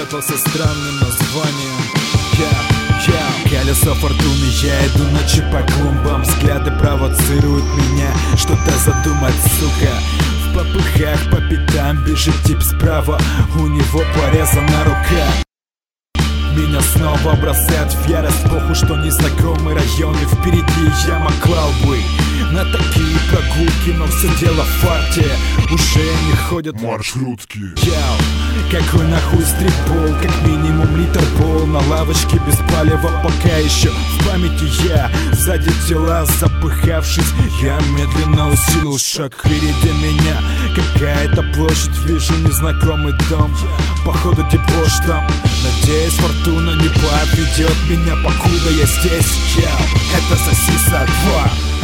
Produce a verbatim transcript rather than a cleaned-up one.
спрятался странным названием. Я, я, колесо фортуны, я иду ночью по клумбам. Взгляды провоцируют меня что-то задумать, сука. В попыхах по пятам бежит тип справа, у него порезана рука. Меня снова бросает в ярость, похуй, что незнакомый район, и впереди я моклал бы на такие прогулки, но все дело в фарте, уже не ходят маршрутки. Яу, какой нахуй стритбол, как минимум литр пол на лавочке без палева, пока еще в памяти я. Сзади тела запыхавшись, я медленно усилил шаг. Впереди меня какая-то площадь, вижу незнакомый дом, походу дебош там. Надеюсь, фортуна не подведет меня, покуда я здесь. Яу, это Сосиса два.